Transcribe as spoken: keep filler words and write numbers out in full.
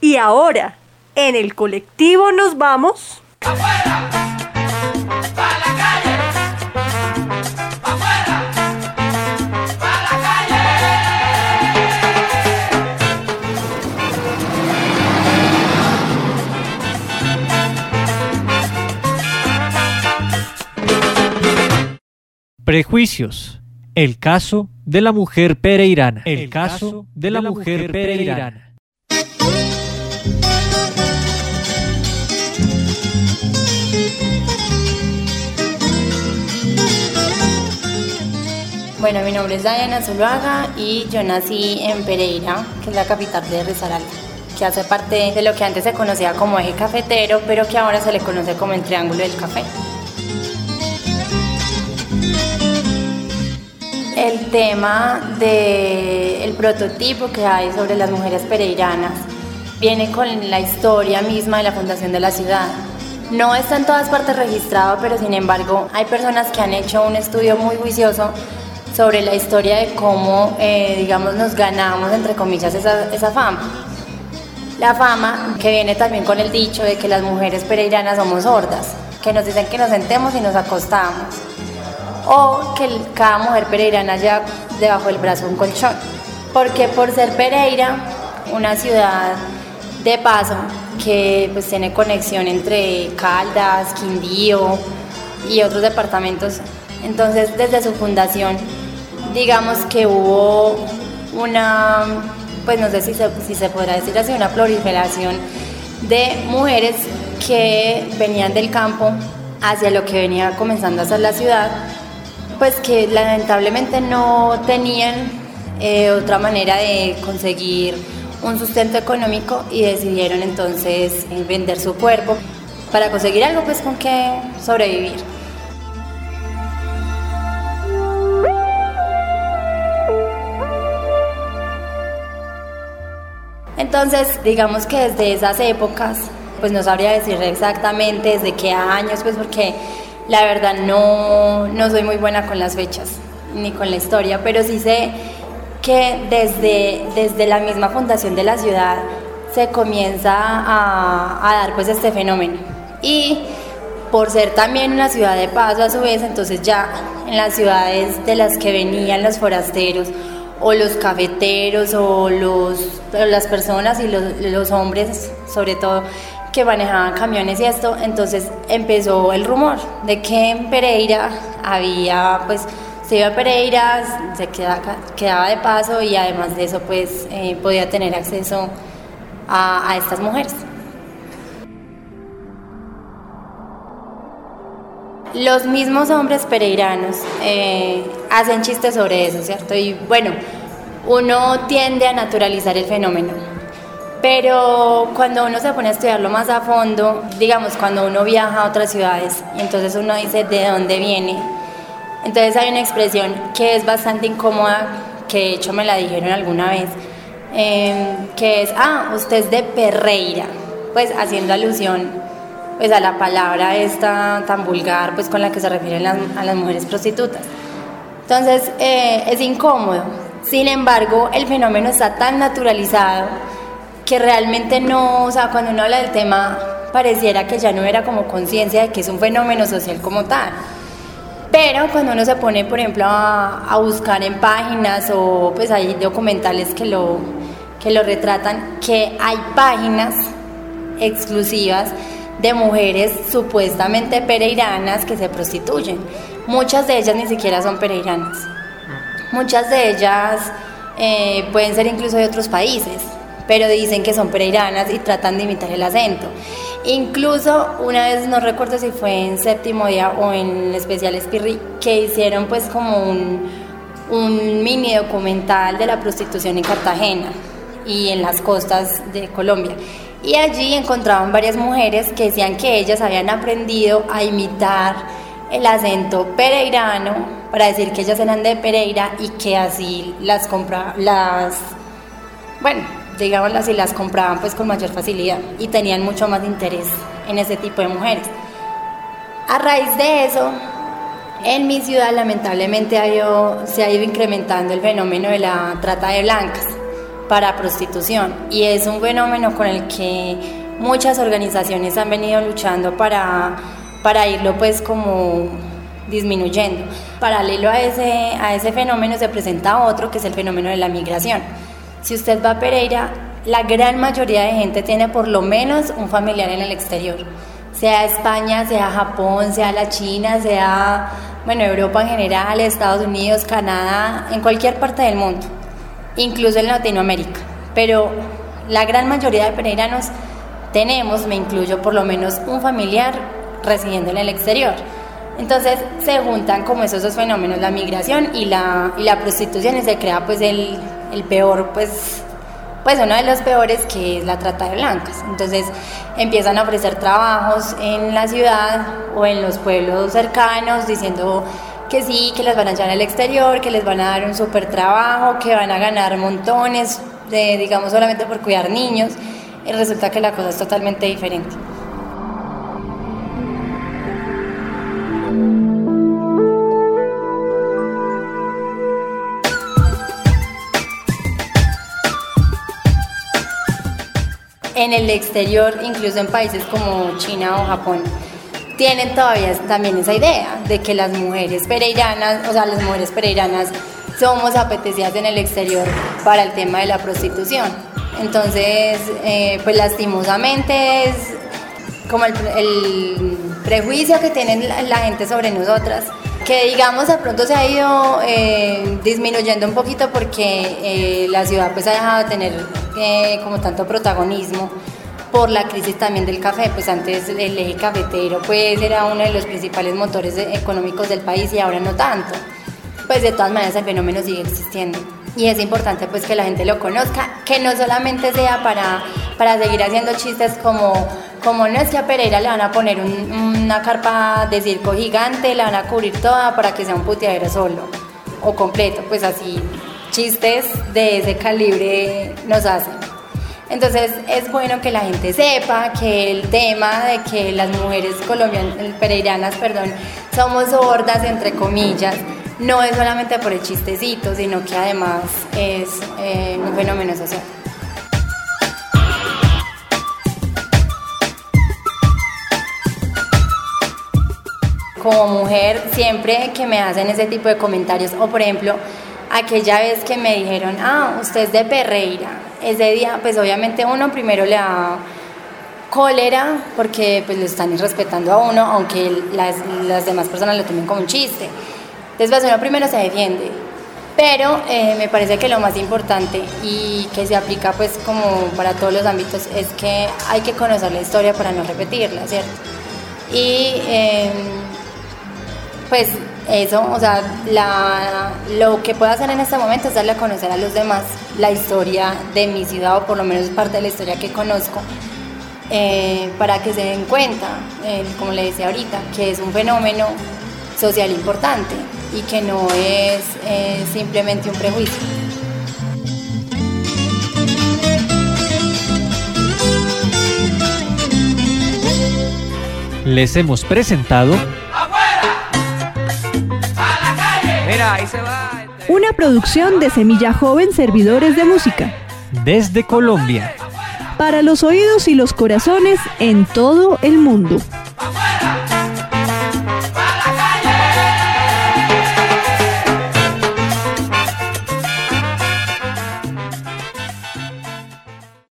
Y ahora, en el colectivo nos vamos... ¡Afuera! ¡Pa' la calle! ¡Afuera! ¡Pa' la calle! Prejuicios. El caso de la mujer pereirana. El caso de la mujer pereirana. Bueno, mi nombre es Diana Zuluaga y yo nací en Pereira, que es la capital de Risaralda, que hace parte de lo que antes se conocía como eje cafetero, pero que ahora se le conoce como el Triángulo del Café. El tema del prototipo que hay sobre las mujeres pereiranas viene con la historia misma de la fundación de la ciudad. No está en todas partes registrado, pero sin embargo hay personas que han hecho un estudio muy juicioso sobre la historia de cómo, eh, digamos, nos ganamos, entre comillas, esa, esa fama. La fama que viene también con el dicho de que las mujeres pereiranas somos sordas, que nos dicen que nos sentemos y nos acostamos, o que el, cada mujer pereirana lleva debajo del brazo un colchón, porque por ser Pereira, una ciudad de paso que pues tiene conexión entre Caldas, Quindío y otros departamentos, entonces desde su fundación digamos que hubo una, pues no sé si se, si se podrá decir así, una proliferación de mujeres que venían del campo hacia lo que venía comenzando a ser la ciudad, pues que lamentablemente no tenían eh, otra manera de conseguir un sustento económico y decidieron entonces eh, vender su cuerpo para conseguir algo pues con que sobrevivir. Entonces, digamos que desde esas épocas, pues no sabría decir exactamente desde qué años, pues porque la verdad no, no soy muy buena con las fechas, ni con la historia, pero sí sé que desde, desde la misma fundación de la ciudad se comienza a, a dar pues este fenómeno. Y por ser también una ciudad de paso a su vez, entonces ya en las ciudades de las que venían los forasteros, o los cafeteros o, los, o las personas y los, los hombres sobre todo que manejaban camiones y esto, entonces empezó el rumor de que en Pereira había, pues se iba a Pereira, se quedaba, quedaba de paso y además de eso pues eh, podía tener acceso a, a estas mujeres. Los mismos hombres pereiranos eh, hacen chistes sobre eso, ¿cierto? Y bueno, uno tiende a naturalizar el fenómeno, pero cuando uno se pone a estudiarlo más a fondo, digamos, cuando uno viaja a otras ciudades, y entonces uno dice de dónde viene, entonces hay una expresión que es bastante incómoda, que de hecho me la dijeron alguna vez, eh, que es, ah, usted es de Perreira, pues haciendo alusión pues a la palabra esta tan vulgar pues con la que se refieren las, a las mujeres prostitutas. Entonces eh, es incómodo. Sin embargo, el fenómeno está tan naturalizado que realmente no, o sea, cuando uno habla del tema pareciera que ya no era como conciencia de que es un fenómeno social como tal. Pero cuando uno se pone, por ejemplo, a, a buscar en páginas o pues hay documentales que lo, que lo retratan, que hay páginas exclusivas de mujeres supuestamente pereiranas que se prostituyen. Muchas de ellas ni siquiera son pereiranas. Muchas de ellas eh, pueden ser incluso de otros países, pero dicen que son pereiranas y tratan de imitar el acento. Incluso una vez, no recuerdo si fue en Séptimo Día o en Especial Espirri, que hicieron pues como un, un mini documental de la prostitución en Cartagena y en las costas de Colombia. Y allí encontraban varias mujeres que decían que ellas habían aprendido a imitar el acento pereirano para decir que ellas eran de Pereira y que así las compraban, las, bueno, digámoslo así, las compraban pues con mayor facilidad y tenían mucho más interés en ese tipo de mujeres. A raíz de eso, en mi ciudad lamentablemente ha ido, se ha ido incrementando el fenómeno de la trata de blancas. para prostitución, y es un fenómeno con el que muchas organizaciones han venido luchando para, para irlo pues como disminuyendo. Paralelo a ese, a ese fenómeno se presenta otro, que es el fenómeno de la migración. Si usted va a Pereira, la gran mayoría de gente tiene por lo menos un familiar en el exterior, sea España, sea Japón, sea la China, sea, bueno, Europa en general, Estados Unidos, Canadá, en cualquier parte del mundo, incluso en Latinoamérica. Pero la gran mayoría de pereiranos tenemos, me incluyo, por lo menos un familiar residiendo en el exterior. Entonces se juntan como esos dos fenómenos, la migración y la, y la prostitución, y se crea pues el, el peor, pues, pues uno de los peores, que es la trata de blancas. Entonces empiezan a ofrecer trabajos en la ciudad o en los pueblos cercanos, diciendo que sí, que las van a llevar al exterior, que les van a dar un súper trabajo, que van a ganar montones, de, digamos, solamente por cuidar niños, y resulta que la cosa es totalmente diferente. En el exterior, incluso en países como China o Japón, tienen todavía también esa idea de que las mujeres pereiranas, o sea, las mujeres pereiranas somos apetecidas en el exterior para el tema de la prostitución. Entonces, eh, pues lastimosamente es como el, el prejuicio que tiene la, la gente sobre nosotras, que digamos de pronto se ha ido eh, disminuyendo un poquito porque eh, la ciudad pues ha dejado de tener eh, como tanto protagonismo por la crisis también del café. Pues antes el eje cafetero pues era uno de los principales motores económicos del país, y ahora no tanto. Pues de todas maneras el fenómeno sigue existiendo, y es importante pues que la gente lo conozca, que no solamente sea para, para seguir haciendo chistes como, como no es que a Pereira le van a poner un, una carpa de circo gigante, la van a cubrir toda para que sea un puteadero solo o completo, pues así chistes de ese calibre nos hacen. Entonces es bueno que la gente sepa que el tema de que las mujeres colombianas, pereiranas, perdón, somos sordas entre comillas, no es solamente por el chistecito, sino que además es eh, un fenómeno social. Como mujer, siempre que me hacen ese tipo de comentarios, o por ejemplo, aquella vez que me dijeron, ah, usted es de Pereira, ese día, pues obviamente uno primero le da cólera, porque pues lo están irrespetando a uno, aunque las, las demás personas lo tomen como un chiste. Entonces uno primero se defiende, pero eh, me parece que lo más importante, y que se aplica pues como para todos los ámbitos, es que hay que conocer la historia para no repetirla, ¿cierto? Y eh, pues eso, o sea, la, lo que puedo hacer en este momento es darle a conocer a los demás la historia de mi ciudad, o por lo menos parte de la historia que conozco, eh, para que se den cuenta, eh, como le decía ahorita, que es un fenómeno social importante y que no es eh, simplemente un prejuicio. Les hemos presentado Mira, ahí se va. Una producción de Semilla Joven Servidores de Música. desde Colombia. Para los oídos y los corazones en todo el mundo.